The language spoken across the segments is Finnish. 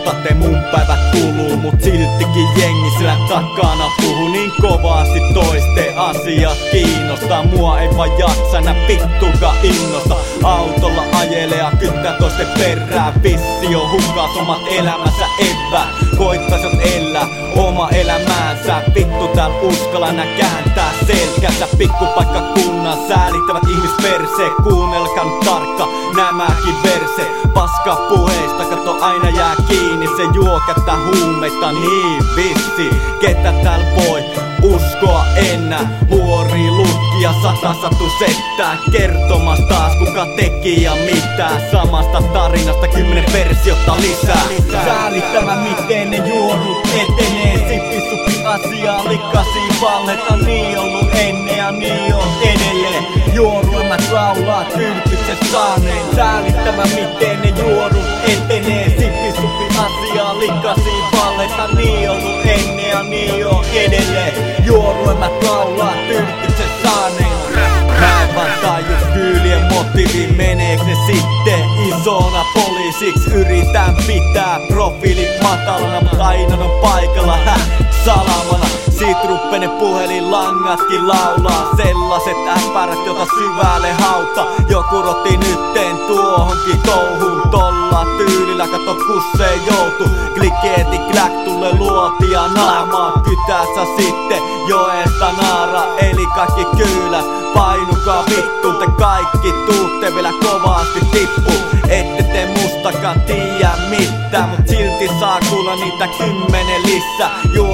te mun päivät kuluu, mut siltikin jengi sillä takana puhuu niin kovasti toisten asiat kiinnostaa. Mua ei vaan jaksa nää vittuka innosta. Autolla ajelee ja kyttää toisten perään. Vissi on hukas omat elämänsä evää. Koittais jos elää oma elämäänsä. Vittu tääl uskalla nää kääntää selkänsä. Pikkupaikkakunnan säälittävät ihmisperse. Kuunnelkaa nyt tarkka nämäkin verse. Paska puheista kato aina jää kiinni. Se juo kättä huumeita niin vissi. Ketä tääl voi uskoa enää? Huori lukkia satu settää. Kertomas taas kuka teki ja mitä. Samasta tarinasta 10 versiota lisää. Säälittävä miten ne juorut etenee. Sippi asiaa likkasiin valleta. Niin ollut ennen ja niin on edelleen. Juoruemät laulaa tyrkykset saaneen. Säälittävä miten ne juorut etenee. Sippi asiaa likkasiin valleta. Niin ollut ennen ja niin on edelleen. Juoruemät laulaa tyrkykset saaneen. Mä en vaan tajus kyylien motiivi. Meneeks ne sitten isona poliisiksi? Yritän pitää profiilit matalana, mut aina on paikalla salamana. Siit ruppene puhelinlangatkin laulaa. Sellaiset äppärät jota syvälle hauta. Joku roti nytten tuohonkin touhuun. Tolla tyylillä kato kusseen joutu. Klikeeti kläk tulle luotia naamaa. Kytässä sitten joesta naara. Eli kaikki kyylät painukaa vittuun. Te kaikki tuutte vielä kovasti tippu. Ette te mustakaan tiiä mitään. Mut silti saa kuulla niitä 10 lisää.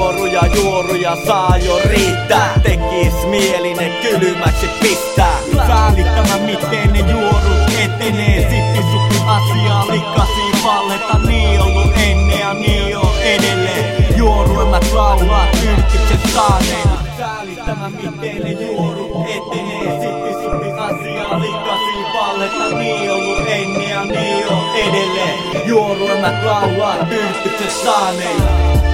Juoruja saa jo riittää. Tekis mieli ne kylmäksi pistää. Säälittämä miten ne juorut etenee. Sippi asiaa likkasiin valleta. Niin ollut ennen ja niin on edelleen. Juoruemät laulaa tyrkykset saaneena. Säälittämä miten ne juorut etenee. Sippi asiaa likkasiin valleta. Niin ollut ennen ja niin on edelleen. Juoruemät laulaa tyrkykset saaneena.